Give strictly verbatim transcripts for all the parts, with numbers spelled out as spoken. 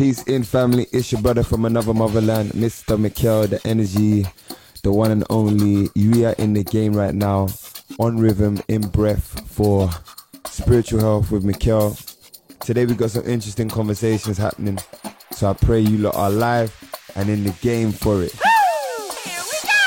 Peace in, family. It's your brother from another motherland, Mister Mikel, the energy, the one and only. We are in the game right now, on rhythm, in breath, for Spiritual Health with Mikel. Today we got some interesting conversations happening, so I pray you lot are live and in the game for it. Here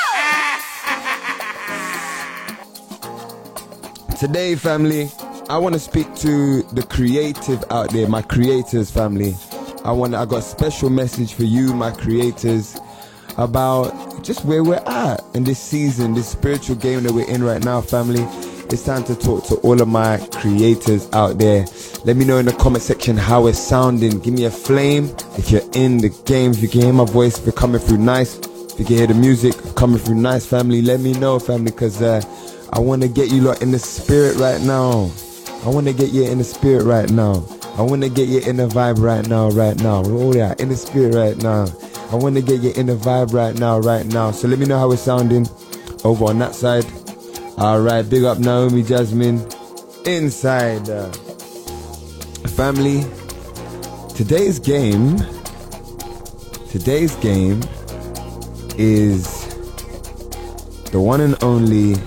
we go! Today, family, I want to speak to the creative out there, my creators, family. I want I got a special message for you, my creators, about just where we're at in this season, this spiritual game that we're in right now, family. It's time to talk to all of my creators out there. Let me know in the comment section how it's sounding. Give me a flame if you're in the game, if you can hear my voice, if you're coming through nice, if you can hear the music coming through nice, family. Let me know, family, because uh, I want to get you lot in the spirit right now. I want to get you in the spirit right now. I want to get you in the vibe right now, right now. Oh yeah, in the spirit right now. I want to get you in the vibe right now, right now. So let me know how it's sounding over on that side. Alright, big up Naomi Jasmine inside. Uh, family, today's game, today's game is the one and only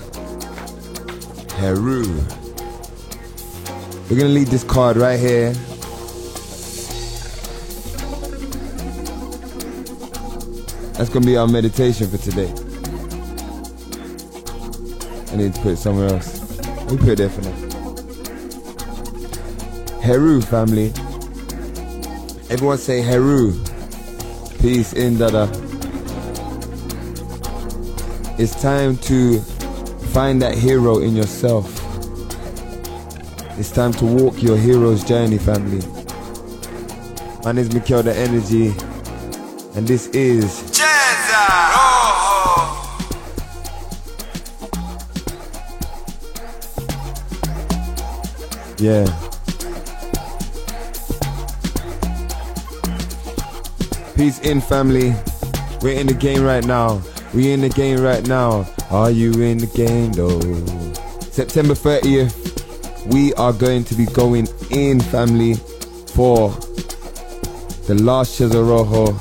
Heru. We're gonna leave this card right here. That's gonna be our meditation for today. I need to put it somewhere else. We put it there for now. Heru, family. Everyone say Heru. Peace in, Dada. It's time to find that hero in yourself. It's time to walk your hero's journey, family. My name is Mikel, the energy, and this is Yeah. Peace in, family. We're in the game right now. We in the game right now. Are you in the game though? September thirtieth, we are going to be going in, family, for the last Chisel Rojo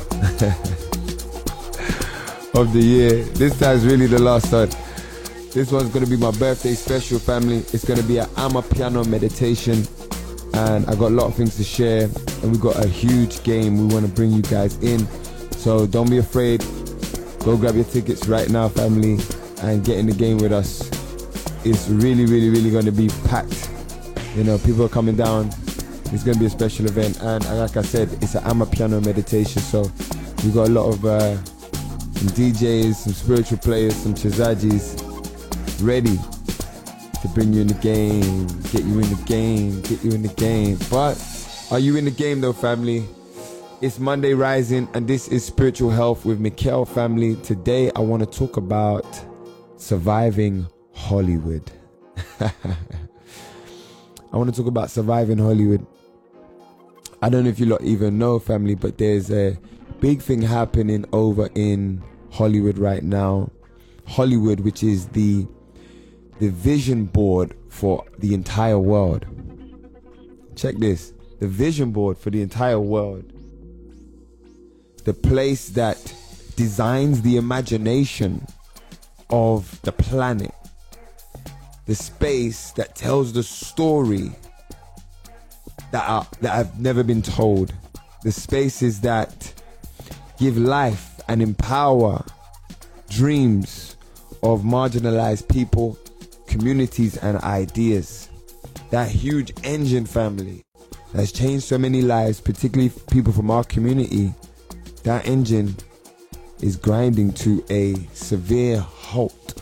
of the year. This time's really the last one. This one's going to be my birthday special, family. It's going to be an Amapiano meditation, and I got a lot of things to share, and we got a huge game we want to bring you guys in. So don't be afraid. Go grab your tickets right now, family, and get in the game with us. It's really, really, really going to be packed. You know, people are coming down. It's going to be a special event, and like I said, it's an Amapiano meditation. So we got a lot of uh, some D Js, some spiritual players, some Chizajis ready to bring you in the game, get you in the game, get you in the game. But are you in the game though, family? It's Monday Rising, and this is Spiritual Health with Mikel, family. Today I want to talk about surviving Hollywood. I want to talk about surviving Hollywood. I don't know if you lot even know, family, but there's a big thing happening over in Hollywood right now. Hollywood, which is the the vision board for the entire world. Check this. The vision board for the entire world. The place that designs the imagination of the planet. The space that tells the story that are, that have never been told. The spaces that give life and empower dreams of marginalized people, communities, and ideas. That huge engine, family, that's changed so many lives, particularly people from our community. That engine is grinding to a severe halt,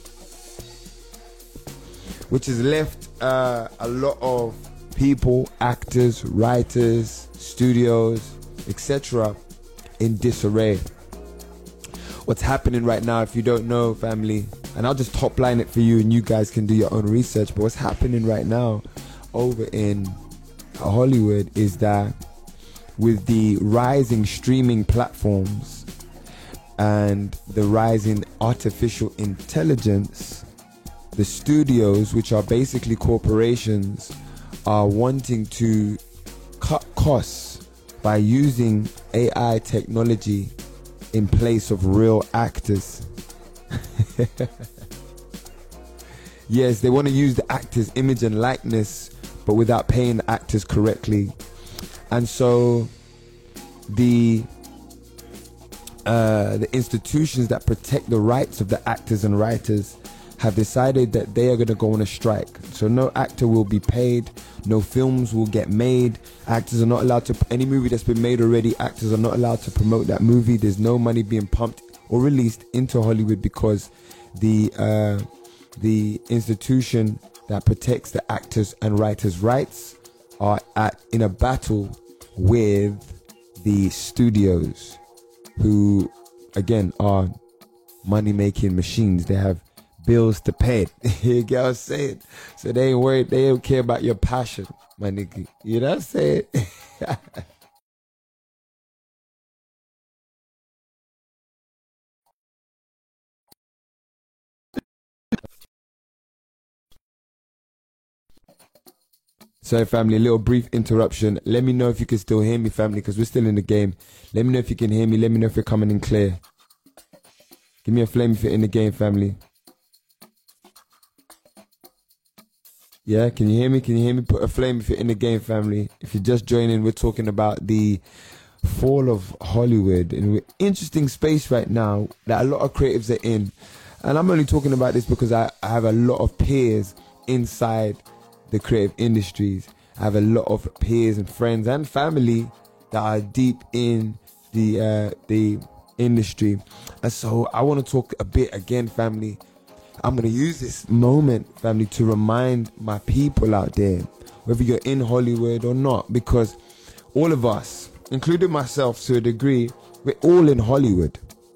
which has left uh, a lot of people, actors, writers, studios, et cetera in disarray. What's happening right now, if you don't know, family, and I'll just top line it for you and you guys can do your own research, but what's happening right now over in Hollywood is that with the rising streaming platforms and the rising artificial intelligence, the studios, which are basically corporations, are wanting to cut costs by using A I technology in place of real actors. Yes, they want to use the actor's image and likeness, but without paying the actors correctly. And so the uh, the institutions that protect the rights of the actors and writers have decided that they are going to go on a strike. So no actor will be paid, no films will get made, actors are not allowed to, any movie that's been made already, actors are not allowed to promote that movie. There's no money being pumped or released into Hollywood because the uh, the institution that protects the actors and writers' rights are at in a battle with the studios, who again are money-making machines. They have bills to pay. You get what I'm saying? So they ain't worried, they don't care about your passion, my nigga. You know what I'm saying? Sorry, family, a little brief interruption. Let me know if you can still hear me, family, because we're still in the game. Let me know if you can hear me. Let me know if you're coming in clear. Give me a flame if you're in the game, family. Yeah, can you hear me? Can you hear me? Put a flame if you're in the game, family. If you're just joining, we're talking about the fall of Hollywood. And we're in an interesting space right now that a lot of creatives are in. And I'm only talking about this because I, I have a lot of peers inside the creative industries. I have a lot of peers and friends and family that are deep in the uh, the industry. And so I want to talk a bit again, family. I'm going to use this moment, family, to remind my people out there, whether you're in Hollywood or not, because all of us, including myself to a degree, we're all in Hollywood.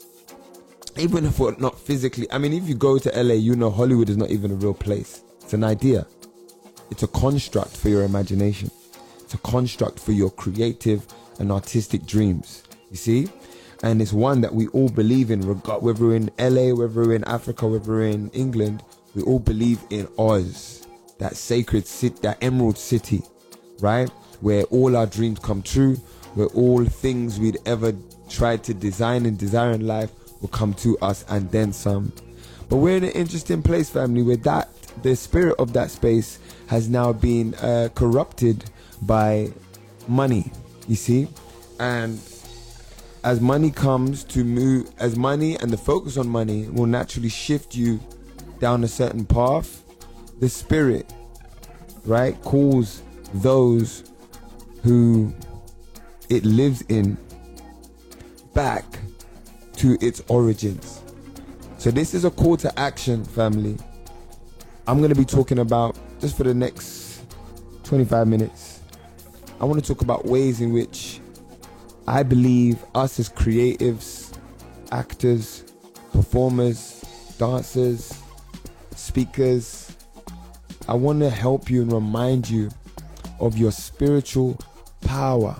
Even if we're not physically, I mean, if you go to L A, you know Hollywood is not even a real place. It's an idea. It's a construct for your imagination. It's a construct for your creative and artistic dreams. You see? And it's one that we all believe in, regard whether we're in L A, whether we're in Africa, whether we're in England. We all believe in Oz, that sacred city, that emerald city, right? Where all our dreams come true, where all things we'd ever tried to design and desire in life will come to us and then some. But we're in an interesting place, family, where that the spirit of that space has now been uh, corrupted by money, you see? And as money comes to move, as money and the focus on money will naturally shift you down a certain path, the spirit, right, calls those who it lives in back to its origins. So this is a call to action, family. I'm going to be talking about, just for the next twenty-five minutes, I want to talk about ways in which I believe us as creatives, actors, performers, dancers, speakers, I want to help you and remind you of your spiritual power,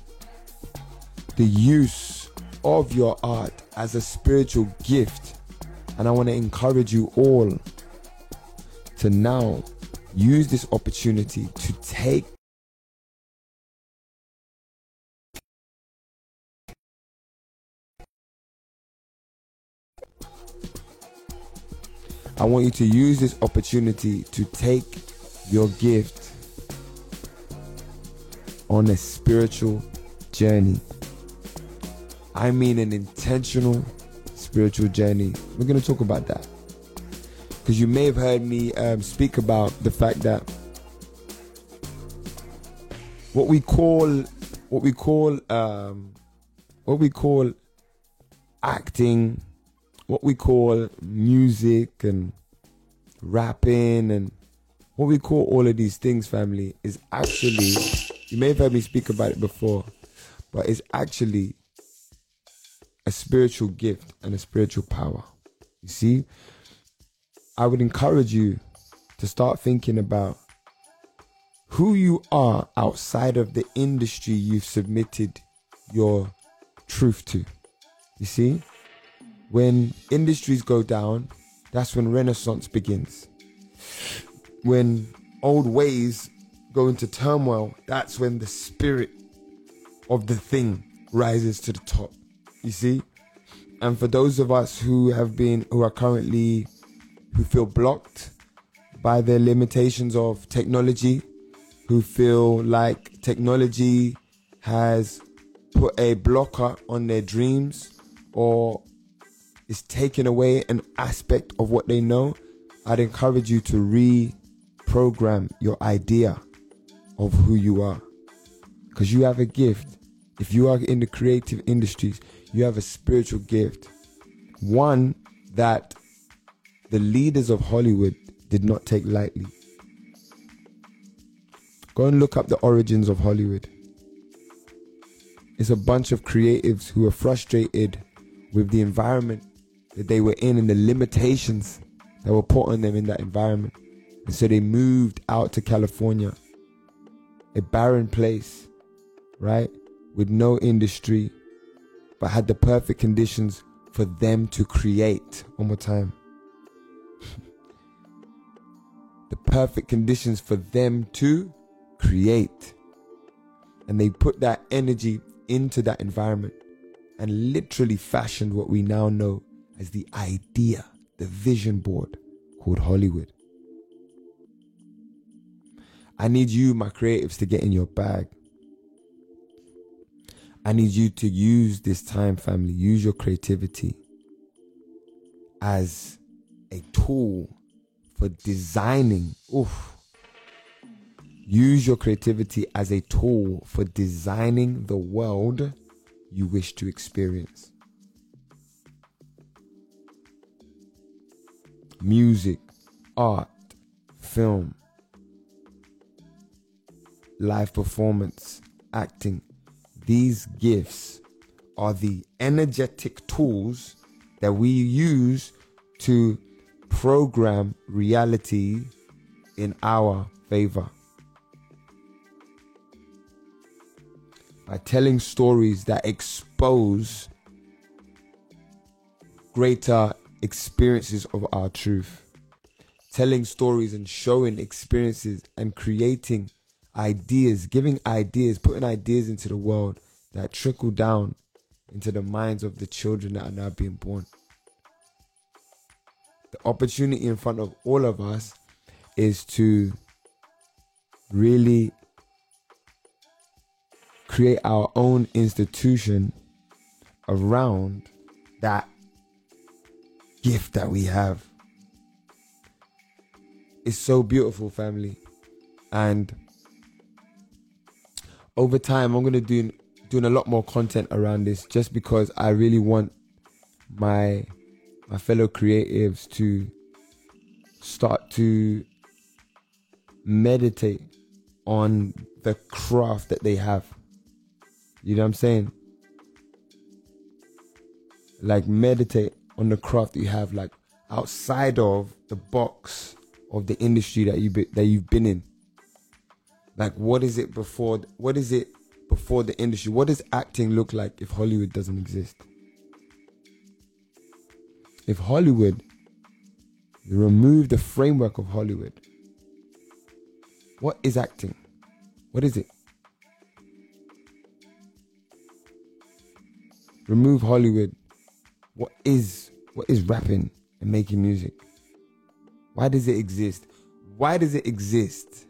the use of your art as a spiritual gift. And I want to encourage you all to now use this opportunity to take I want you to use this opportunity to take your gift on a spiritual journey. I mean an intentional spiritual journey. We're going to talk about that. Because you may have heard me um, speak about the fact that what we call, what we call, um, what we call acting, what we call music and rapping and what we call all of these things, family, is actually, you may have heard me speak about it before, but it's actually a spiritual gift and a spiritual power. You see, I would encourage you to start thinking about who you are outside of the industry you've submitted your truth to. You see? When industries go down, that's when renaissance begins. When old ways go into turmoil, that's when the spirit of the thing rises to the top. You see? And for those of us who have been, who are currently, who feel blocked by the limitations of technology, who feel like technology has put a blocker on their dreams or is taking away an aspect of what they know, I'd encourage you to reprogram your idea of who you are. Because you have a gift. If you are in the creative industries, you have a spiritual gift. One that the leaders of Hollywood did not take lightly. Go and look up the origins of Hollywood. It's a bunch of creatives who are frustrated with the environment that they were in and the limitations that were put on them in that environment. And so they moved out to California, a barren place, right? With no industry, but had the perfect conditions for them to create. One more time. The perfect conditions for them to create. And they put that energy into that environment and literally fashioned what we now know as the idea, the vision board called Hollywood. I need you, my creatives, to get in your bag. I need you to use this time, family, use your creativity as a tool for designing. Oof. Use your creativity as a tool for designing the world you wish to experience. Music, art, film, live performance, acting. These gifts are the energetic tools that we use to program reality in our favor. By telling stories that expose greater experiences of our truth. Telling stories and showing experiences and creating ideas, giving ideas, putting ideas into the world that trickle down into the minds of the children that are now being born. The opportunity in front of all of us is to really create our own institution around that gift that we have. It's so beautiful, family. And over time, I'm going to do doing a lot more content around this, just because I really want my my fellow creatives to start to meditate on the craft that they have. You know what I'm saying? Like, meditate on the craft that you have, like outside of the box of the industry that you be, that you've been in. Like, what is it before? What is it before the industry? What does acting look like if Hollywood doesn't exist? If Hollywood, you remove the framework of Hollywood, what is acting? What is it? Remove Hollywood. What is what is rapping and making music? Why does it exist? Why does it exist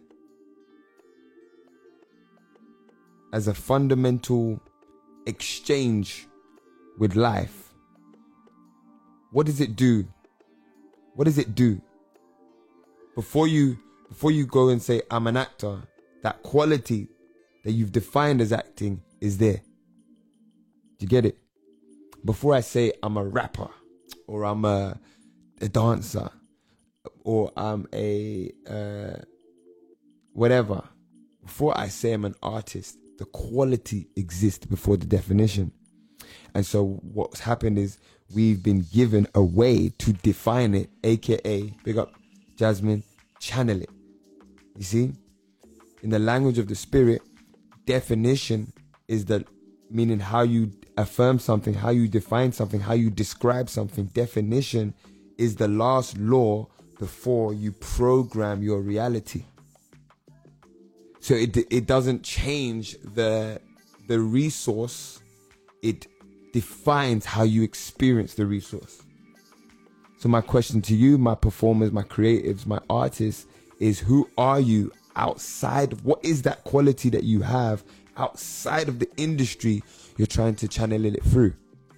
as a fundamental exchange with life? What does it do? What does it do? Before you before you go and say, I'm an actor, that quality that you've defined as acting is there. Do you get it? Before I say I'm a rapper, or I'm a, a dancer, or I'm a uh, whatever, before I say I'm an artist, the quality exists before the definition. And so what's happened is we've been given a way to define it, aka, big up Jasmine, channel it. You see? In the language of the spirit, definition is the meaning how you affirm something, how you define something, how you describe something. Definition is the last law before you program your reality. So it it doesn't change the the resource, it defines how you experience the resource. So my question to you, my performers, my creatives, my artists, is who are you outside of, what is that quality that you have outside of the industry you're trying to channel it through?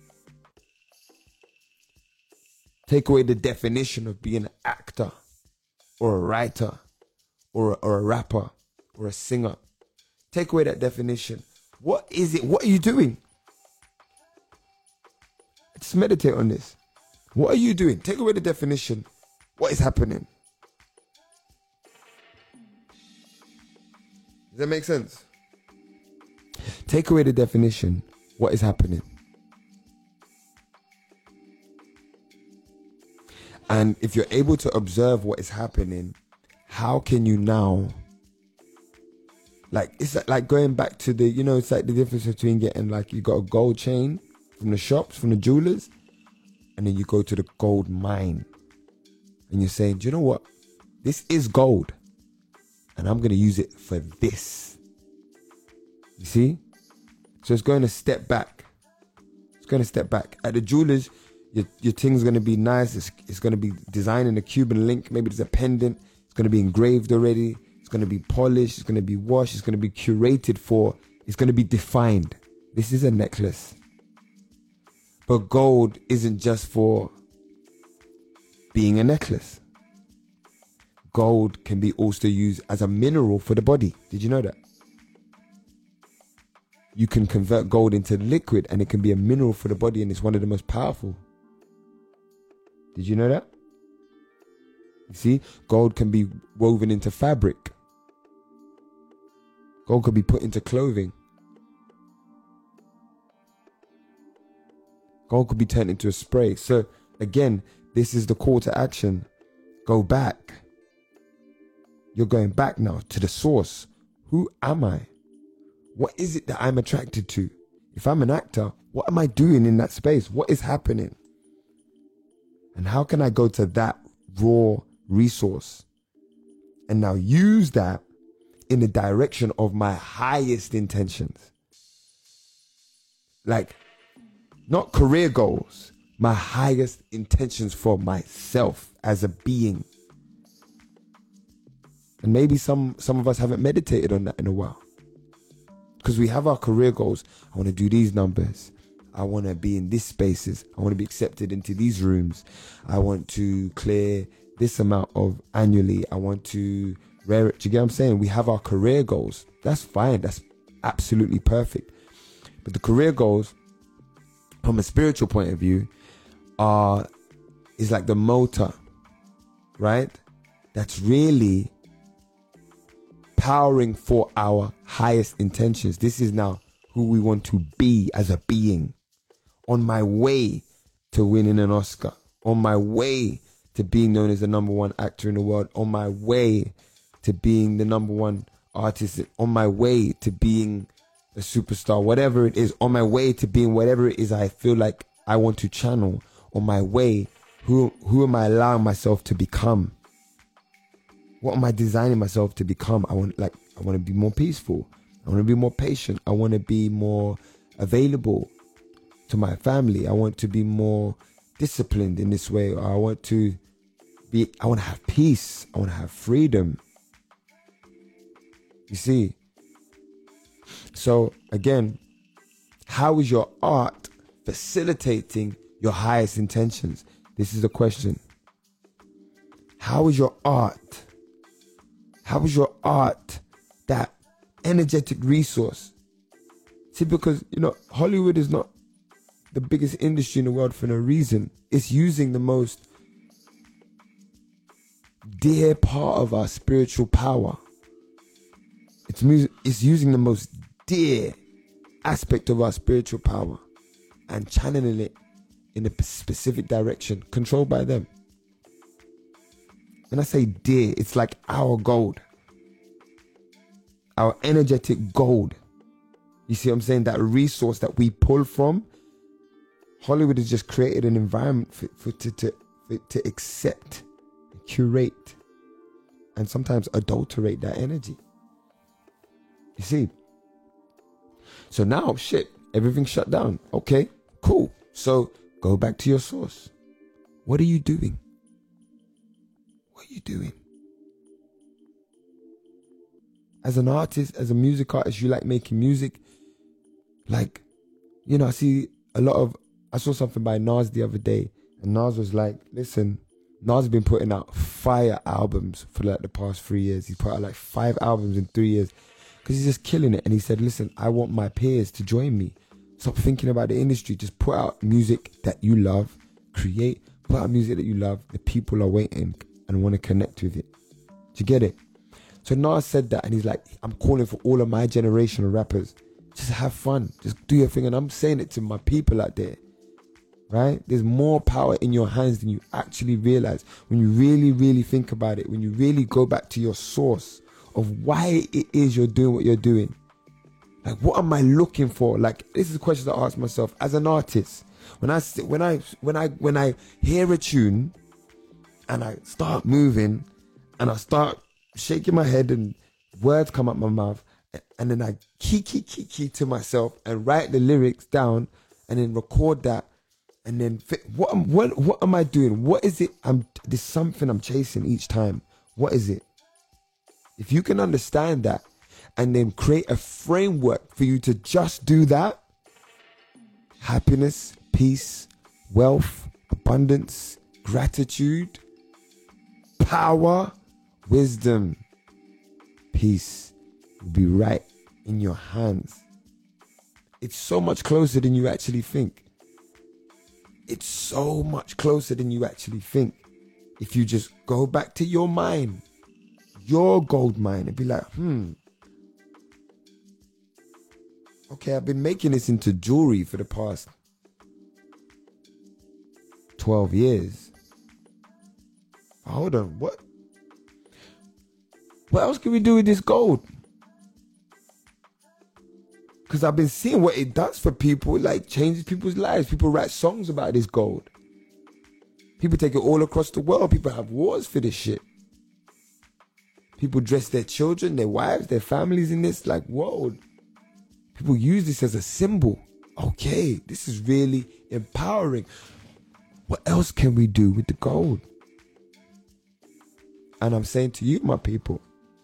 Take away the definition of being an actor or a writer or a, or a rapper or a singer. Take away that definition. What is it? What are you doing? Just meditate on this. What are you doing? Take away the definition. What is happening? Does that make sense? Take away the definition. What is happening? And if you're able to observe what is happening, how can you now, like, it's like, like going back to the, you know, it's like the difference between getting, like, you got a gold chain from the shops, from the jewelers, and then you go to the gold mine and you're saying, do you know what? This is gold and I'm going to use it for this. You see? So it's going to step back. It's going to step back. At the jewelers, your, your thing's going to be nice. It's, it's going to be designed in a Cuban link. Maybe there's a pendant. It's going to be engraved already. It's going to be polished. It's going to be washed. It's going to be curated for. It's going to be defined. This is a necklace. But gold isn't just for being a necklace. Gold can be also used as a mineral for the body. Did you know that? You can convert gold into liquid and it can be a mineral for the body, and it's one of the most powerful. Did you know that? You see, gold can be woven into fabric. Gold can be put into clothing. Gold could be turned into a spray. So again, this is the call to action. Go back. You're going back now to the source. Who am I? What is it that I'm attracted to? If I'm an actor, what am I doing in that space? What is happening? And how can I go to that raw resource and now use that in the direction of my highest intentions? Like, not career goals, my highest intentions for myself as a being. And maybe some, some of us haven't meditated on that in a while. Because we have our career goals. I want to do these numbers. I want to be in these spaces. I want to be accepted into these rooms. I want to clear this amount of annually. I want to rare it. Do you get what I'm saying? We have our career goals. That's fine. That's absolutely perfect. But the career goals, from a spiritual point of view, are is like the motor, right? That's really powering for our highest intentions. This is now who we want to be as a being. On my way to winning an Oscar. On my way to being known as the number one actor in the world. On my way to being the number one artist. On my way to being a superstar, whatever it is, on my way to being whatever it is I feel like I want to channel, on my way, who who am I allowing myself to become? What am I designing myself to become? I want like I want to be more peaceful. I want to be more patient. I want to be more available to my family. I want to be more disciplined in this way. I want to be I want to have peace. I want to have freedom. You see? So again, how is your art facilitating your highest intentions? This is the question. How is your art? How is your art that energetic resource? See, because, you know, Hollywood is not the biggest industry in the world for no reason. It's using the most dear part of our spiritual power. It's, music, it's using the most dear aspect of our spiritual power and channeling it in a specific direction controlled by them. When I say dear, it's like our gold, our energetic gold. You see what I'm saying? That resource that we pull from. Hollywood has just created an environment for, for to, to, for, to accept, curate, and sometimes adulterate that energy. You see? So now, shit, everything's shut down. Okay, cool. So go back to your source. What are you doing? What are you doing? As an artist, as a music artist, you like making music. Like, you know, I see a lot of, I saw something by Nas the other day, and Nas was like, listen, Nas has been putting out fire albums for like the past three years. He's put out like five albums in three years because he's just killing it. And he said, listen, I want my peers to join me. Stop thinking about the industry. Just put out music that you love, create, put out music that you love. The people are waiting and want to connect with it. Do you get it? So Nas said that, and he's like, I'm calling for all of my generation of rappers. Just have fun. Just do your thing. And I'm saying it to my people out there, right? There's more power in your hands than you actually realize. When you really, really think about it, when you really go back to your source of why it is you're doing what you're doing. Like, what am I looking for? Like, this is a question I ask myself as an artist. When I, when I, when I, when I hear a tune and I start moving and I start shaking my head and words come out my mouth, and then I key, key, key, key to myself and write the lyrics down and then record that. And then what, am, what, what am I doing? What is it? I'm, there's something I'm chasing each time. What is it? If you can understand that and then create a framework for you to just do that, happiness, peace, wealth, abundance, gratitude, power, wisdom, peace will be right in your hands. It's so much closer than you actually think. It's so much closer than you actually think. If you just go back to your mind, your gold mine, and be like, hmm, okay, I've been making this into jewelry for the past twelve years. Hold on, what? What else can we do with this gold? Because I've been seeing what it does for people. It like changes people's lives. People write songs about this gold. People take it all across the world. People have wars for this shit. People dress their children, their wives, their families in this. Like, whoa. People use this as a symbol. Okay, this is really empowering. What else can we do with the gold? And I'm saying to you, my people,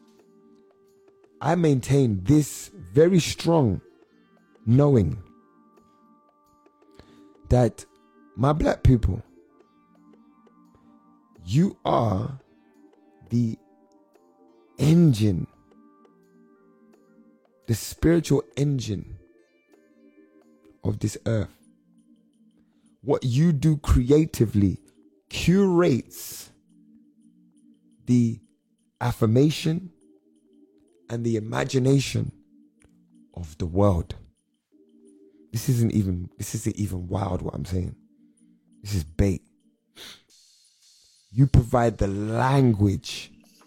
I maintain this very strong knowing that, my black people, you are the engine, the spiritual engine of this earth. What you do creatively curates the affirmation and the imagination of the world. This isn't even, this isn't even wild what I'm saying. This is bait. You provide the language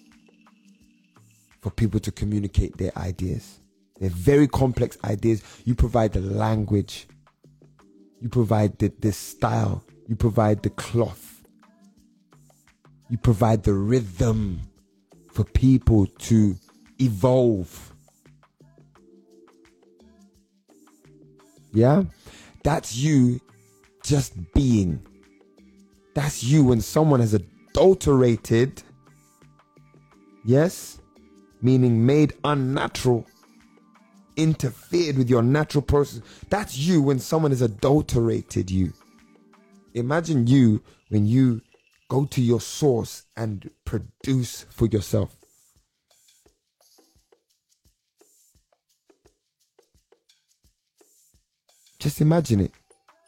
for people to communicate their ideas. They're very complex ideas. You provide the language. You provide the, the style. You provide the cloth. You provide the rhythm for people to evolve. Yeah? That's you just being. That's you when someone has adulterated, yes, meaning made unnatural, interfered with your natural process. That's you when someone has adulterated you. Imagine you when you go to your source and produce for yourself. Just imagine it.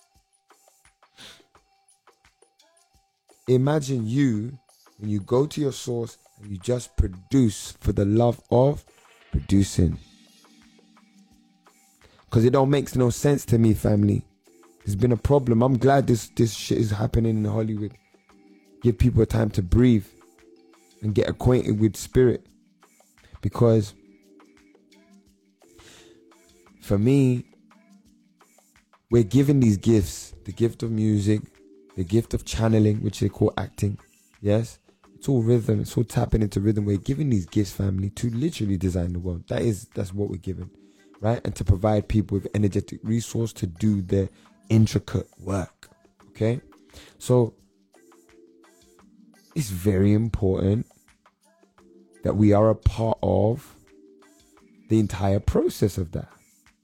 Imagine you when you go to your source and you just produce for the love of producing. Because it don't make no sense to me, family. There's been a problem. I'm glad this, this shit is happening in Hollywood. Give people time to breathe and get acquainted with spirit. Because for me, we're given these gifts. The gift of music, the gift of channeling, which they call acting. Yes? It's all rhythm. It's all tapping into rhythm. We're given these gifts, family, to literally design the world. That is, that's what we're given. right? And to provide people with energetic resource to do their intricate work, okay? So it's very important that we are a part of the entire process of that.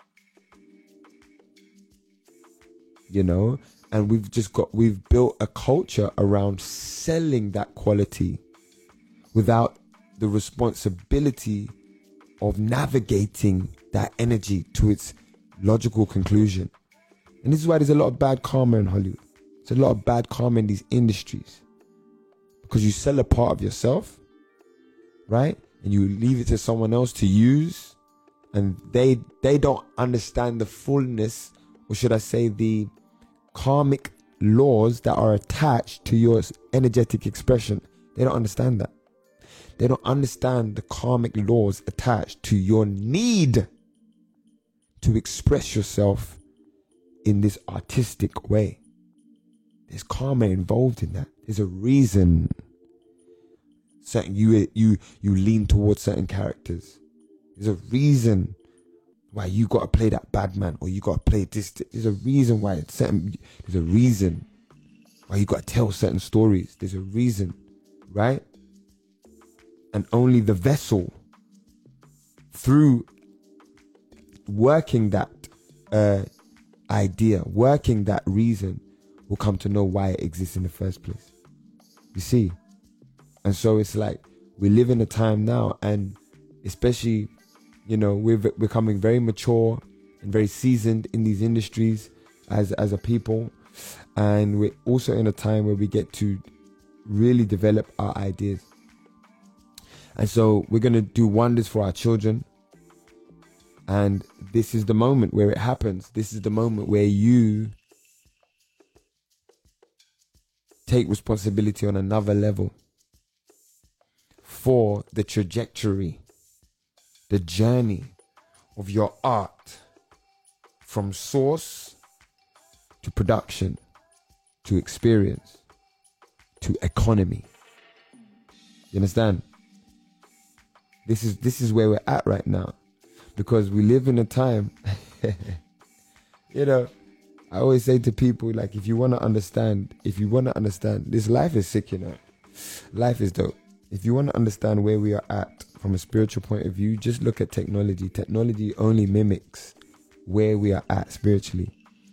You know, and we've just got, we've built a culture around selling that quality without the responsibility of navigating that energy to its logical conclusion. And this is why there's a lot of bad karma in Hollywood. There's a lot of bad karma in these industries. Because you sell a part of yourself, right? And you leave it to someone else to use. And they they don't understand the fullness, or should I say the karmic laws that are attached to your energetic expression. They don't understand that. They don't understand the karmic laws attached to your need to express yourself in this artistic way. There's karma involved in that. There's a reason certain you you you lean towards certain characters. There's a reason why you got to play that bad man, or you got to play this. There's a reason why it's certain. There's a reason why you got to tell certain stories. There's a reason, right? And only the vessel, through working that uh, idea, working that reason, will come to know why it exists in the first place. You see? And so it's like, we live in a time now, and especially, you know, we're becoming very mature and very seasoned in these industries as, as a people. And we're also in a time where we get to really develop our ideas. And so we're going to do wonders for our children. And this is the moment where it happens. This is the moment where you take responsibility on another level for the trajectory, the journey of your art from source to production to experience to economy. You understand? This is this is where we're at right now, because we live in a time, you know, I always say to people, like, if you want to understand, if you want to understand, this life is sick, you know, life is dope. If you want to understand where we are at from a spiritual point of view, just look at technology. Technology only mimics where we are at spiritually.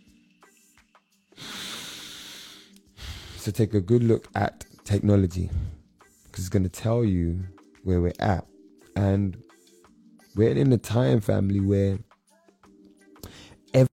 So take a good look at technology, because it's going to tell you where we're at. And we're in a time, family, where every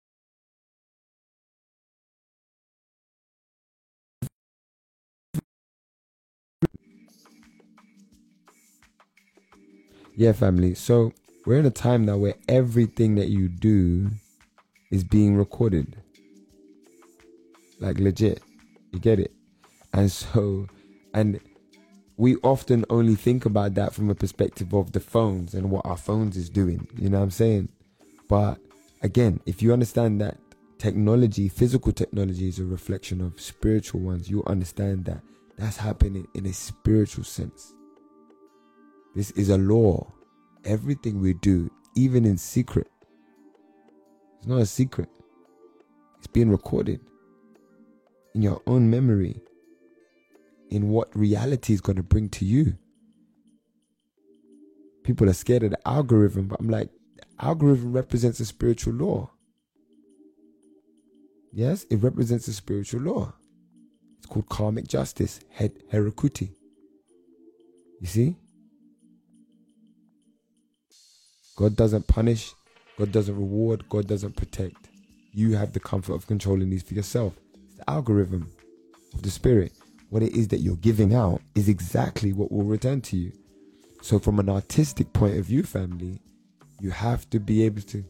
yeah, family. So we're in a time now where everything that you do is being recorded. Like, legit. You get it? And so, and we often only think about that from a perspective of the phones and what our phones is doing. You know what I'm saying? But again, if you understand that technology, physical technology, is a reflection of spiritual ones, you'll understand that that's happening in a spiritual sense. This is a law. Everything we do, even in secret, it's not a secret. It's being recorded in your own memory, in what reality is going to bring to you. People are scared of the algorithm, but I'm like, the algorithm represents a spiritual law. Yes, it represents a spiritual law. It's called karmic justice, Het Herakuti. You see? God doesn't punish, God doesn't reward, God doesn't protect. You have the comfort of controlling these for yourself. It's the algorithm of the spirit. What it is that you're giving out is exactly what will return to you. So from an artistic point of view, family, you have to be able to,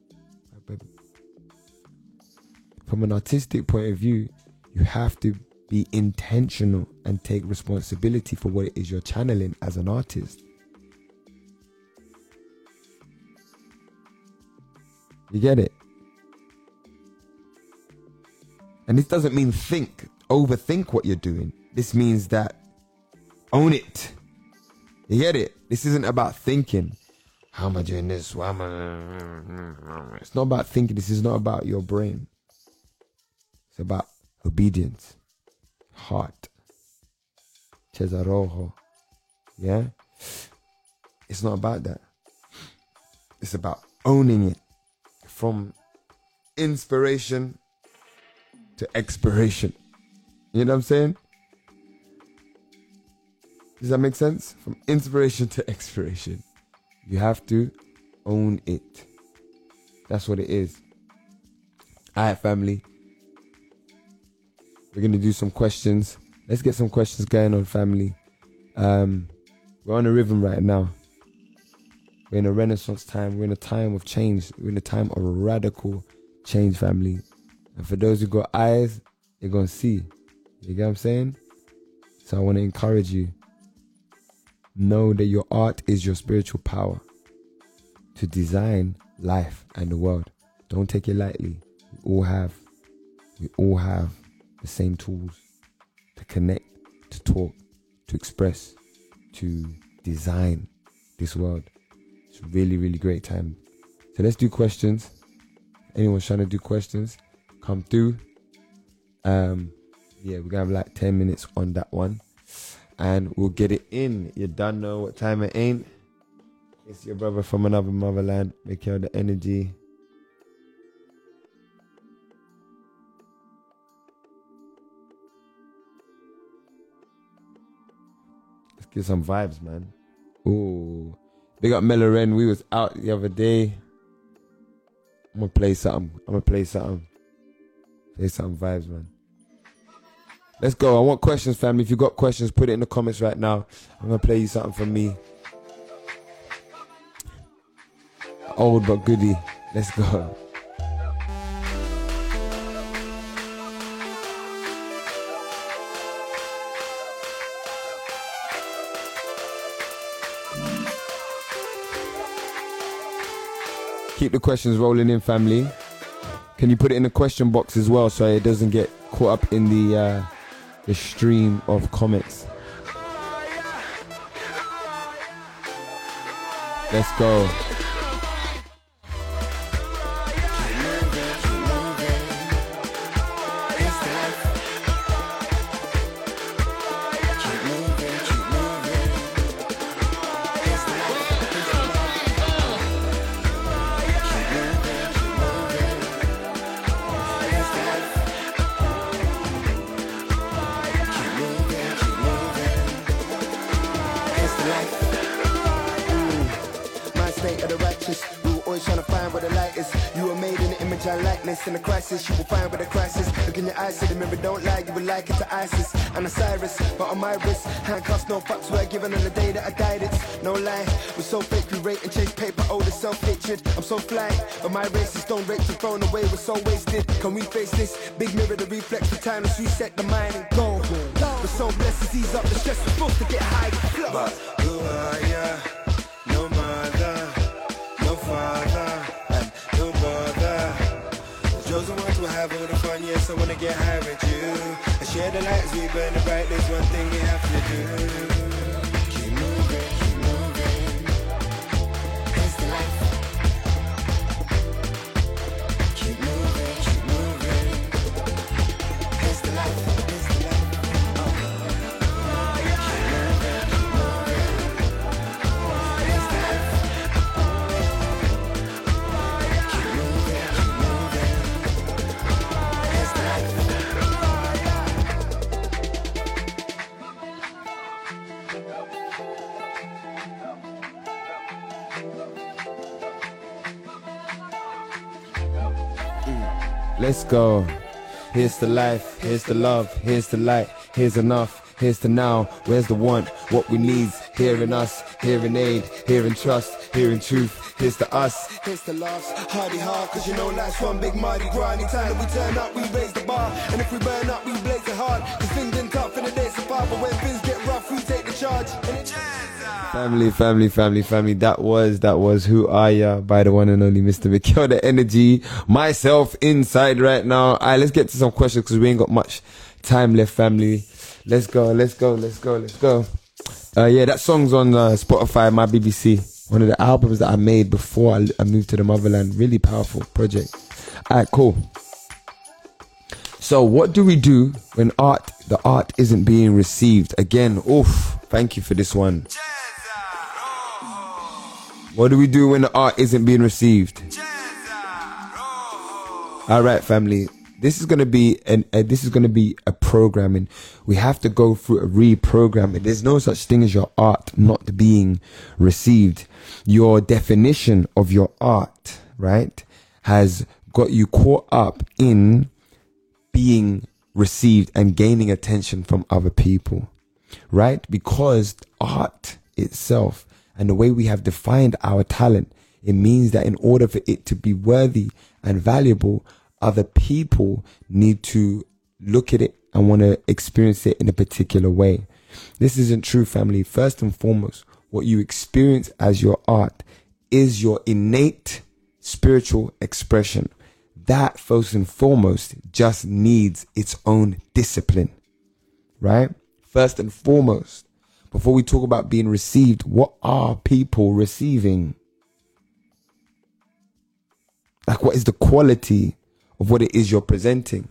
from an artistic point of view, you have to be intentional and take responsibility for what it is you're channeling as an artist. You get it? And this doesn't mean think, overthink what you're doing. This means that own it. You get it? This isn't about thinking. How am I doing this? Why am I? It's not about thinking. This is not about your brain. It's about obedience. Heart. Cesarojo. Yeah? It's not about that. It's about owning it. From inspiration to expiration. You know what I'm saying? Does that make sense? From inspiration to expiration. You have to own it. That's what it is. Alright, family. We're going to do some questions. Let's get some questions going on, family. Um, we're on a rhythm right now. We're in a renaissance time. We're in a time of change. We're in a time of radical change, family. And for those who got eyes, they're going to see. You get what I'm saying? So I want to encourage you. Know that your art is your spiritual power to design life and the world. Don't take it lightly. We all have, we all have the same tools to connect, to talk, to express, to design this world. It's a really, really great time. So let's do questions. Anyone trying to do questions, come through. Um, yeah, we're gonna have like ten minutes on that one. And we'll get it in. You don't know what time it ain't. It's your brother from another motherland. Make care of the energy. Let's get some vibes, man. Ooh. Big up Mella Ren. We was out the other day. I'm gonna play something. I'm gonna play something. Play some vibes, man. Let's go. I want questions, family. If you got questions, put it in the comments right now. I'm going to play you something from me. Old but goodie. Let's go. Keep the questions rolling in, family. Can you put it in the question box as well so it doesn't get caught up in the... Uh, the stream of comments. Let's go. In a crisis, you will find with a crisis. Look in your eyes, say the mirror don't lie, you will like it to ISIS and Osiris, but on my wrist, handcuffs, no fucks were given on the day that I died. It's no lie, we're so fake, we rate and chase paper, oh, the self-hatred. I'm so fly, but my races don't rape and thrown away, we're so wasted. Can we face this? Big mirror, the reflex, the time, let's reset the mind and go. We're so blessed, ease up the stress, we're supposed to get high. But who are ya? No mother, no father, and no brother. Chosen ones will have all the fun, yes, I wanna get high with you. I share the light as we burn the bright, there's one thing we have to do. Keep moving, keep moving. It's the life. Keep moving, keep moving. It's the life, it's the life. Oh. Keep moving, keep moving. It's the life. Keep moving, keep moving. Let's go. Here's the life, here's the love, here's the light, here's enough, here's the now, where's the want, what we need, here in us, here in aid, here in trust, here in truth, here's the us. Here's the laughs, hardy hard, cause you know life's one big Mardi Gras. Anytime that we turn up, we raise the bar, and if we burn up, we blaze it hard, cause things been tough in the days so far, but when things get rough, we take the charge. And it Family, family, family, family. That was, that was Who Are Ya by the one and only Mister Mikhail the Energy. Myself inside right now. Alright, let's get to some questions because we ain't got much time left, family. Let's go, let's go, let's go, let's go. Uh, yeah, that song's on uh, Spotify, My B B C. One of the albums that I made before I, I moved to the motherland. Really powerful project. Alright, cool. So what do we do when art, the art isn't being received? Again, oof, thank you for this one. What do we do when the art isn't being received? Alright, family. This is going to be an, uh, this is going to be a programming. We have to go through a reprogramming. There's no such thing as your art not being received. Your definition of your art, right, has got you caught up in being received and gaining attention from other people, right? Because art itself and the way we have defined our talent, it means that in order for it to be worthy and valuable, other people need to look at it and want to experience it in a particular way. This isn't true, family. First and foremost, what you experience as your art is your innate spiritual expression. That, first and foremost, just needs its own discipline, right? First and foremost, before we talk about being received, what are people receiving? Like, what is the quality of what it is you're presenting?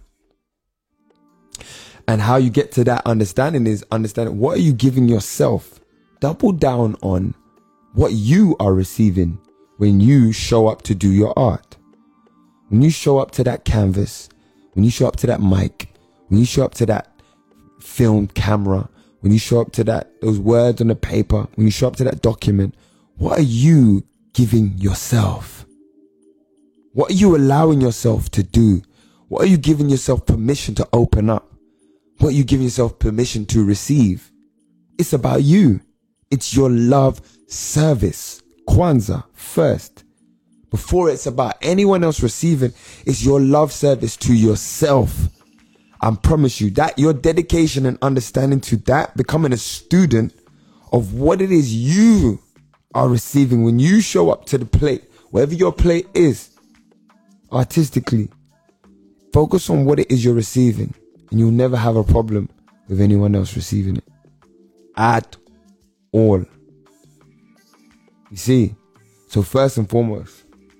And how you get to that understanding is understanding what are you giving yourself. Double down on what you are receiving when you show up to do your art. When you show up to that canvas, when you show up to that mic, when you show up to that film camera, when you show up to that, those words on the paper, when you show up to that document, what are you giving yourself? What are you allowing yourself to do? What are you giving yourself permission to open up? What are you giving yourself permission to receive? It's about you. It's your love service. Kwanzaa first. Before it's about anyone else receiving, it's your love service to yourself. I promise you that your dedication and understanding to that, becoming a student of what it is you are receiving when you show up to the plate, wherever your plate is, artistically, focus on what it is you're receiving, and you'll never have a problem with anyone else receiving it at all. You see? So first and foremost,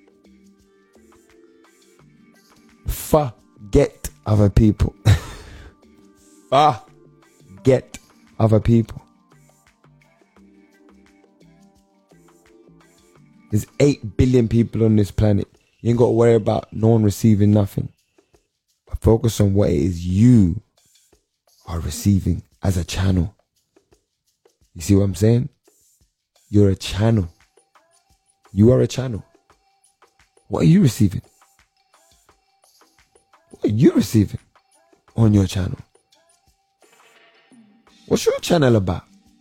forget other people. Forget other people. There's eight billion people on this planet. You ain't got to worry about no one receiving nothing. But focus on what it is you are receiving as a channel. You see what I'm saying? You're a channel. You are a channel. What are you receiving? What are you receiving on your channel? What's your channel about?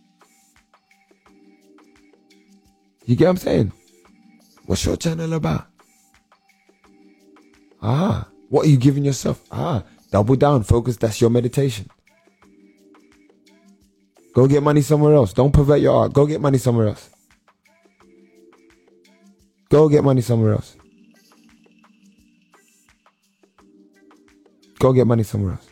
You get what I'm saying? What's your channel about? Ah, what are you giving yourself? Ah, double down, focus, that's your meditation. Go get money somewhere else. Don't pervert your art. Go get money somewhere else. Go get money somewhere else. Go get money somewhere else.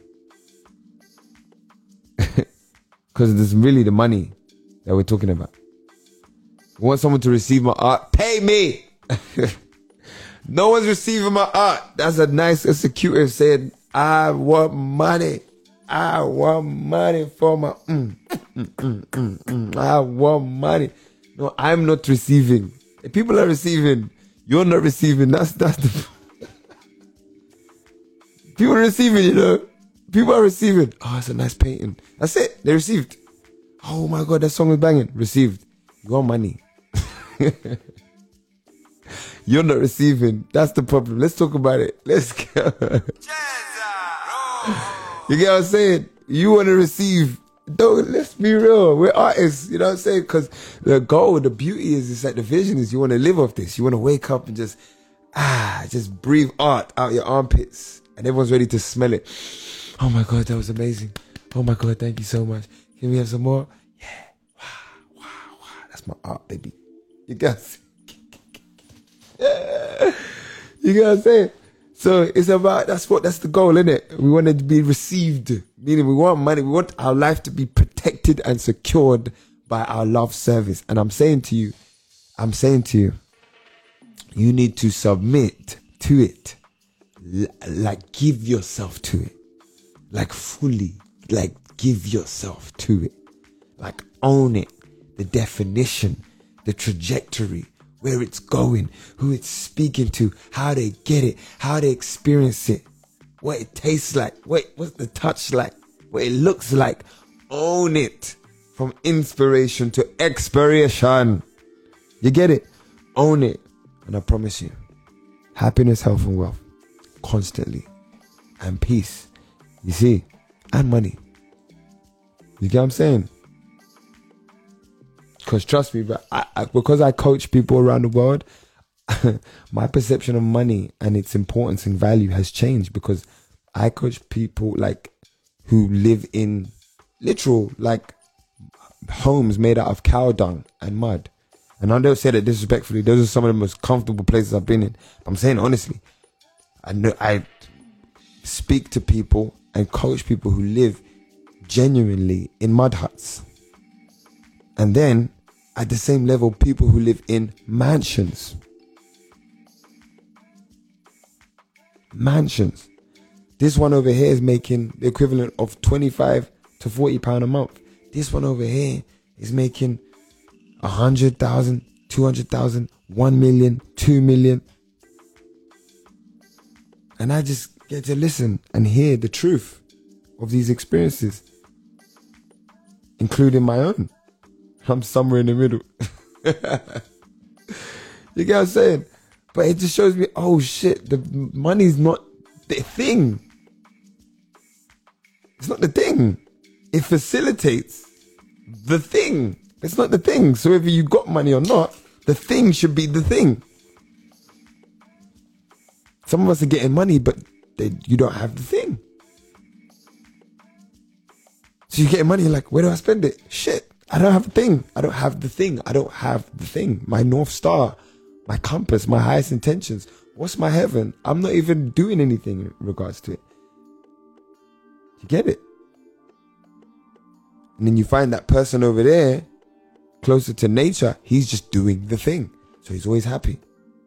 Because it's really the money that we're talking about. You want someone to receive my art? Pay me! No one's receiving my art. That's a nice executive saying, I want money. I want money for my... Mm, mm, mm, mm, mm. I want money. No, I'm not receiving. If people are receiving, you're not receiving. That's, that's the... People are receiving, you know. People are receiving. Oh, it's a nice painting. That's it. They received. Oh my God, that song is banging. Received. You want money. You're not receiving. That's the problem. Let's talk about it. Let's go. You get what I'm saying? You want to receive. Don't, let's be real. We're artists. You know what I'm saying? Because the goal, the beauty is, it's like the vision is you want to live off this. You want to wake up and just, ah, just breathe art out your armpits. And everyone's ready to smell it. Oh my God, that was amazing. Oh my God, thank you so much. Can we have some more? Yeah. Wow, wow, wow. That's my art, baby. You guys. Yeah. You get what I'm saying? So it's about, that's what, that's the goal, isn't it? We want it to be received. Meaning we want money. We want our life to be protected and secured by our love service. And I'm saying to you, I'm saying to you, you need to submit to it. L- like give yourself to it. Like fully, like give yourself to it. Like own it. The definition, the trajectory, where it's going, who it's speaking to, how they get it, how they experience it, what it tastes like, what, what's the touch like, what it looks like. Own it from inspiration to expiration. You get it? Own it. And I promise you, happiness, health and wealth constantly, and peace, you see, and money. You get what I'm saying? Because trust me, but I, I, because I coach people around the world, my perception of money and its importance and value has changed, because I coach people like who live in literal like homes made out of cow dung and mud. And I don't say that disrespectfully. Those are some of the most comfortable places I've been in. I'm saying honestly, I know I speak to people and coach people who live genuinely in mud huts. And then at the same level, people who live in mansions. Mansions. This one over here is making the equivalent of twenty-five to forty pounds a month. This one over here is making one hundred thousand, two hundred thousand, one million, two million. And I just get to listen and hear the truth of these experiences, including my own. I'm somewhere in the middle. You get what I'm saying? But it just shows me, oh shit, the money's not the thing. It's not the thing. It facilitates the thing. It's not the thing. So whether you got money or not, the thing should be the thing. Some of us are getting money, but they, you don't have the thing. So you're getting money, you're like, where do I spend it? Shit. I don't have a thing. I don't have the thing. I don't have the thing. My North Star, my compass, my highest intentions. What's my heaven? I'm not even doing anything in regards to it. You get it? And then you find that person over there, closer to nature, he's just doing the thing. So he's always happy.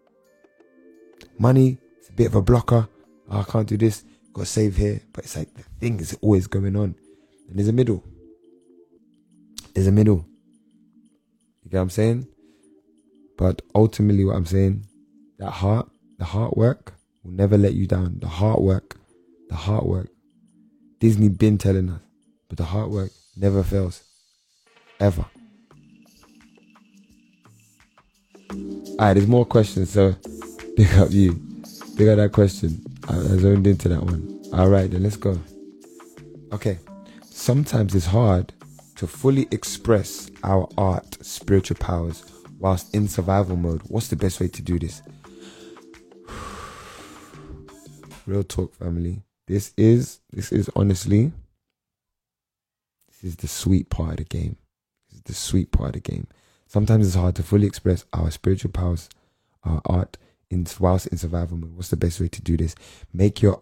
Money, it's a bit of a blocker. Oh, I can't do this. Got to save here. But it's like the thing is always going on. And there's a middle. There's a middle. You get what I'm saying? But ultimately what I'm saying, that heart, the heart work will never let you down. The heart work, the heart work. Disney been telling us, but the heart work never fails. Ever. Alright, there's more questions, so pick up you. Pick up that question. I, I zoned into that one. Alright, then let's go. Okay. Sometimes it's hard to fully express our art, spiritual powers, whilst in survival mode. What's the best way to do this? Real talk, family. This is, this is honestly, this is the sweet part of the game. This is the sweet part of the game. Sometimes it's hard to fully express our spiritual powers, our art, in whilst in survival mode. What's the best way to do this? Make your...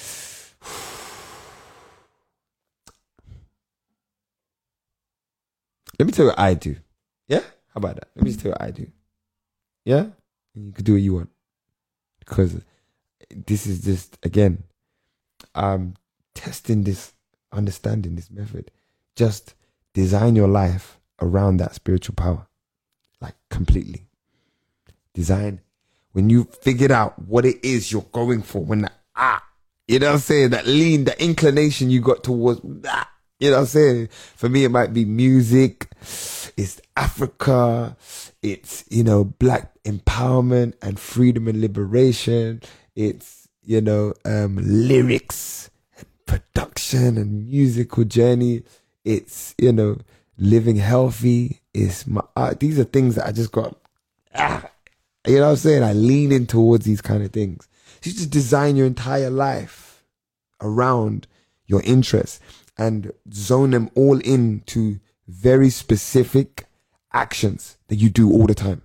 Let me tell you what I do. Yeah? How about that? Let me just tell you what I do. Yeah? And you can do what you want. Because this is just, again, I'm testing this, understanding this method. Just design your life around that spiritual power. Like, completely. Design. When you figured out what it is you're going for, when that, ah, you know what I'm saying? That lean, that inclination you got towards that. You know what I'm saying? For me, it might be music. It's Africa. It's, you know, black empowerment and freedom and liberation. It's, you know, um, lyrics and production and musical journey. It's, you know, living healthy. It's my art. These are things that I just got, ah, you know what I'm saying? I lean in towards these kind of things. So you just design your entire life around your interests. And zone them all into very specific actions that you do all the time.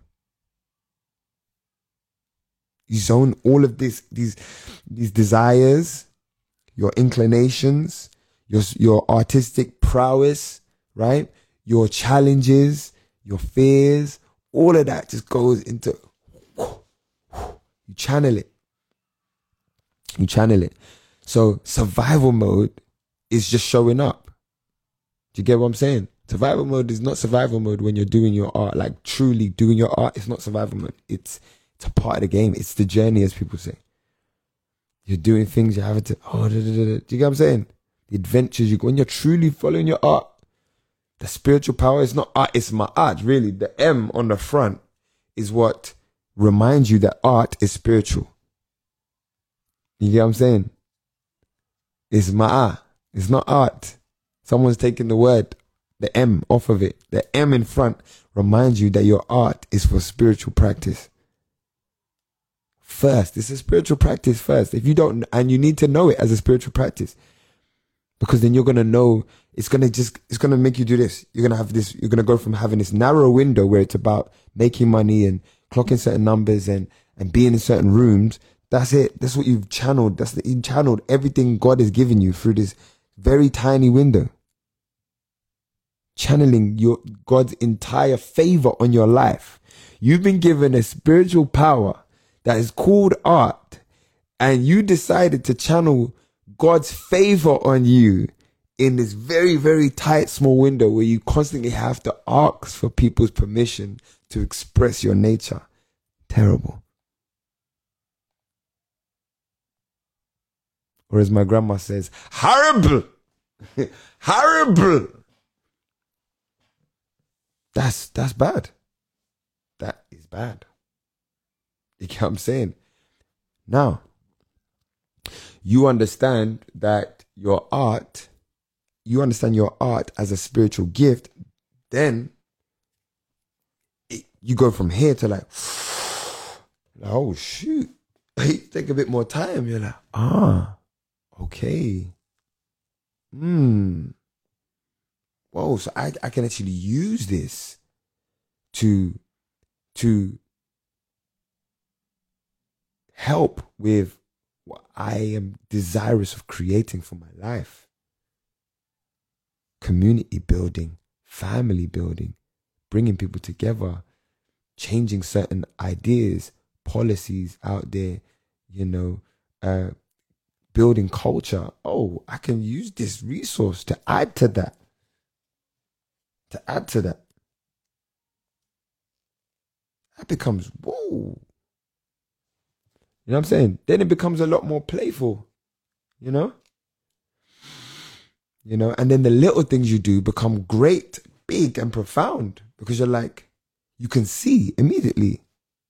You zone all of this, these, these desires, your inclinations, your, your artistic prowess, right? Your challenges, your fears, all of that just goes into, you channel it. You channel it. So survival mode is just showing up. Do you get what I'm saying? Survival mode is not survival mode when you're doing your art, like truly doing your art. It's not survival mode. It's it's a part of the game. It's the journey, as people say. You're doing things, you're having to, oh, da, da, da, da. Do you get what I'm saying? The adventures you go, when you're truly following your art, the spiritual power is not art, it's my art, really. The M on the front is what reminds you that art is spiritual. You get what I'm saying? It's ma'ah. It's not art. Someone's taking the word, the M, off of it. The M in front reminds you that your art is for spiritual practice. First, it's a spiritual practice first. If you don't, and you need to know it as a spiritual practice, because then you're going to know, it's going to just, it's going to make you do this. You're going to have this, you're going to go from having this narrow window where it's about making money and clocking certain numbers and, and being in certain rooms. That's it. That's what you've channeled. That's the, you've channeled everything God has given you through this very tiny window. Channeling your God's entire favor on your life. You've been given a spiritual power that is called art, and you decided to channel God's favor on you in this very, very tight, small window where you constantly have to ask for people's permission to express your nature. Terrible. Or as my grandma says, horrible. Horrible. That's, that's bad. That is bad. You get what I'm saying? Now, you understand that your art, you understand your art as a spiritual gift, then it, you go from here to like, like oh shoot, take a bit more time. You're like, ah, okay. Hmm. Whoa, so I, I can actually use this to, to help with what I am desirous of creating for my life. Community building, family building, bringing people together, changing certain ideas, policies out there, you know, uh, building culture. Oh, I can use this resource to add to that. To add to that. That becomes, whoa. You know what I'm saying? Then it becomes a lot more playful, you know? You know, and then the little things you do become great, big and profound because you're like, you can see immediately. You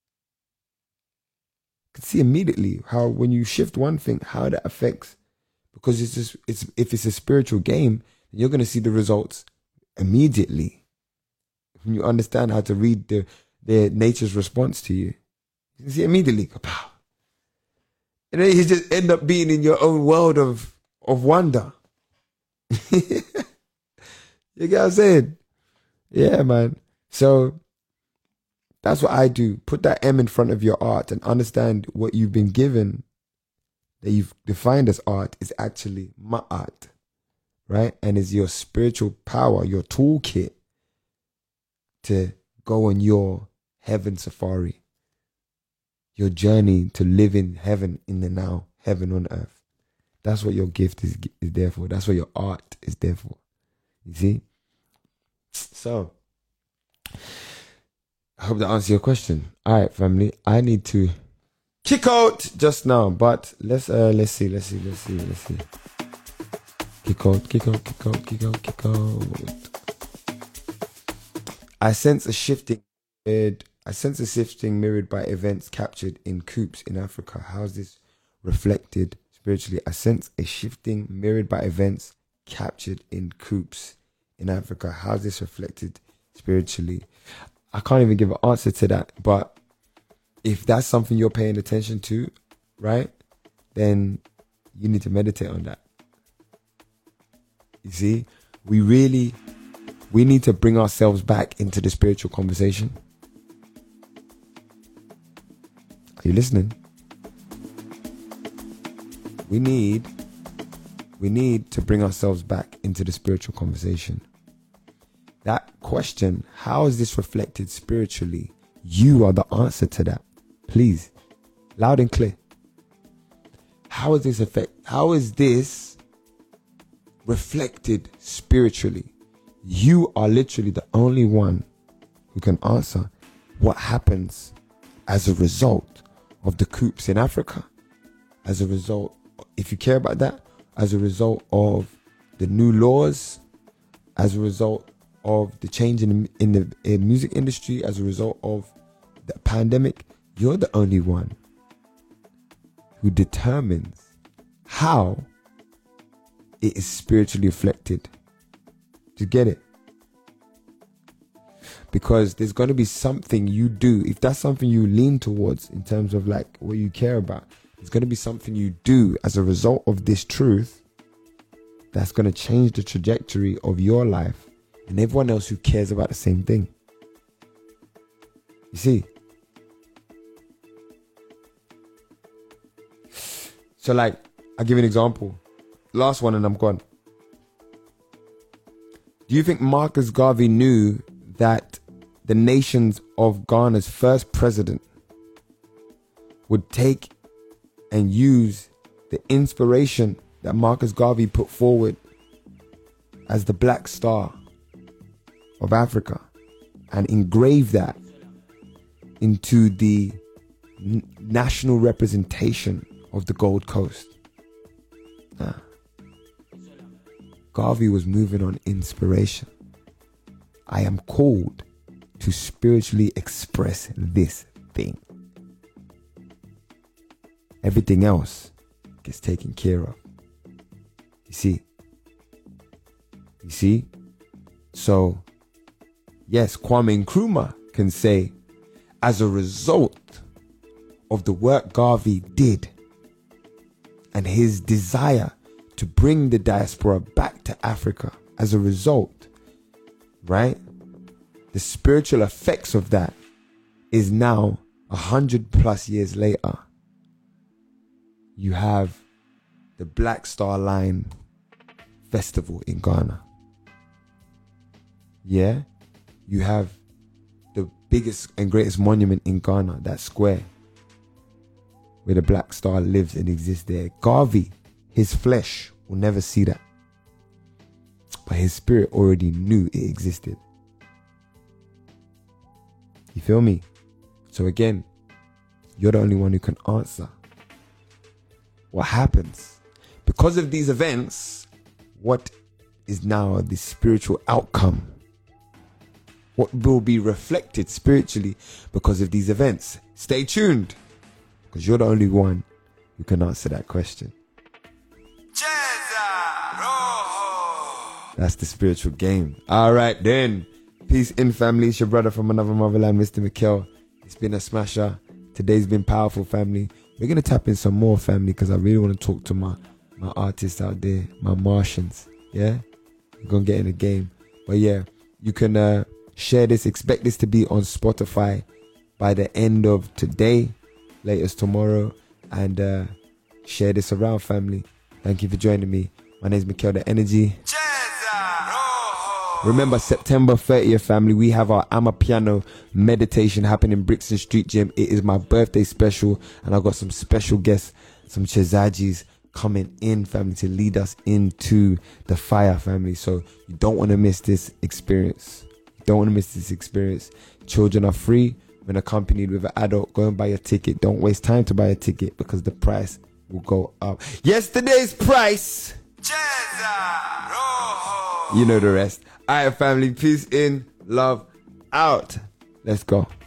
can see immediately how when you shift one thing, how that affects. Because it's just, it's if it's a spiritual game, you're going to see the results immediately. When you understand how to read the, the nature's response to you, you can see immediately. Pow. And then you just end up being in your own world of, of wonder. You get what I'm saying? Yeah, man. So that's what I do. Put that M in front of your art and understand what you've been given, that you've defined as art, is actually my art, right? And is your spiritual power, your toolkit to go on your heaven safari. Your journey to live in heaven in the now, heaven on earth. That's what your gift is, is there for. That's what your art is there for. You see? So, I hope that answers your question. All right, family. I need to kick out just now, but let's uh let's see, let's see, let's see, let's see. Kick out, kick out, kick out, kick out, kick out. I sense a shifting. I sense a shifting mirrored by events captured in coups in Africa. How's this reflected spiritually? I sense a shifting mirrored by events captured in coups in Africa. How's this reflected spiritually? I can't even give an answer to that. But if that's something you're paying attention to, right, then you need to meditate on that. You see, we really, we need to bring ourselves back into the spiritual conversation. Are you listening? We need, we need to bring ourselves back into the spiritual conversation. that question, how is this reflected spiritually? You are the answer to that. Please, loud and clear. How is this affect? How is this reflected spiritually? You are literally the only one who can answer what happens as a result of the coups in Africa. As a result, if you care about that, as a result of the new laws, as a result of the change in, in the in music industry, as a result of the pandemic, you're the only one who determines how it is spiritually reflected. Do you get it? Because there's going to be something you do, if that's something you lean towards in terms of like what you care about, there's going to be something you do as a result of this truth that's going to change the trajectory of your life and everyone else who cares about the same thing. You see? So like, I'll give you an example. Last one and I'm gone. Do you think Marcus Garvey knew that the nations of Ghana's first president would take and use the inspiration that Marcus Garvey put forward as the Black Star of Africa and engrave that into the n- national representation of the Gold Coast? Nah. Garvey was moving on inspiration. I am called to spiritually express this thing. Everything else gets taken care of. You see? You see? So, yes, Kwame Nkrumah can say, as a result of the work Garvey did and his desire to bring the diaspora back to Africa, as a result, right? The spiritual effects of that is now a hundred plus years later. You have the Black Star Line Festival in Ghana. Yeah? You have the biggest and greatest monument in Ghana, that square where the Black Star lives and exists there. Garvey, his flesh will never see that. But his spirit already knew it existed. You feel me? So again, you're the only one who can answer what happens. Because of these events, what is now the spiritual outcome? What will be reflected spiritually because of these events? Stay tuned, because you're the only one who can answer that question. That's the spiritual game. All right, then. Peace in, family. It's your brother from another motherland, Mister Mikel. It's been a smasher. Today's been powerful, family. We're going to tap in some more, family, because I really want to talk to my, my artists out there, my Martians. Yeah? We're going to get in the game. But yeah, you can uh, share this. Expect this to be on Spotify by the end of today, latest tomorrow. And uh, share this around, family. Thank you for joining me. My name is Mikel the Energy. Remember, September thirtieth, family, we have our Amapiano meditation happening in Brixton Street Gym. It is my birthday special, and I've got some special guests, some Chezajis coming in, family, to lead us into the fire, family. So you don't want to miss this experience. You don't want to miss this experience. Children are free. When accompanied with an adult, go and buy a ticket. Don't waste time to buy a ticket because the price will go up. Yesterday's price. You know the rest. Alright, family, peace in, love out. Let's go.